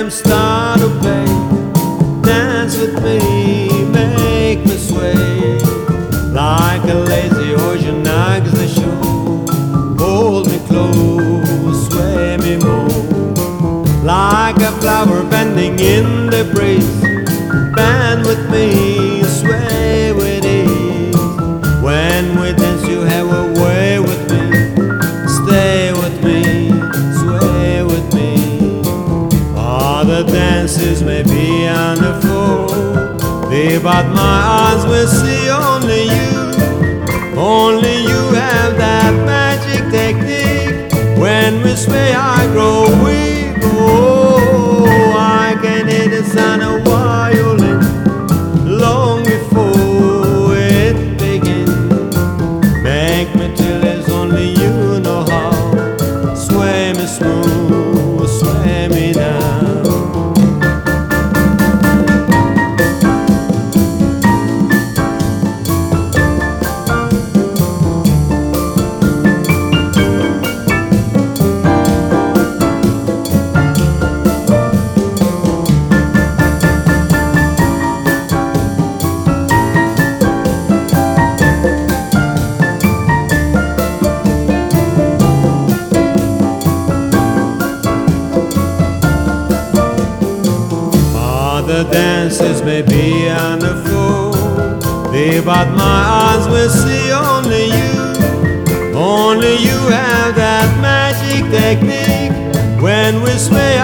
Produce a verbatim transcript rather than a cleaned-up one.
time start to play. Dance with me, make me sway. Like a lazy horse, you knocks the show. Hold me close, sway me more. Like a flower bending in the breeze. Bend with me, sway with ease. When we dance, you have a way with me. Stay with me, sway with me. Other dances may be on the floor, but my eyes will see only you. Only you have that magic technique. When we sway, I grow weak. Oh, I can hear the sound of violin long before it begins. Make me till there's only you know how. Sway me smooth, sway me down. The dances may be on the floor, but my eyes will see only you. Only you have that magic technique. When we sway,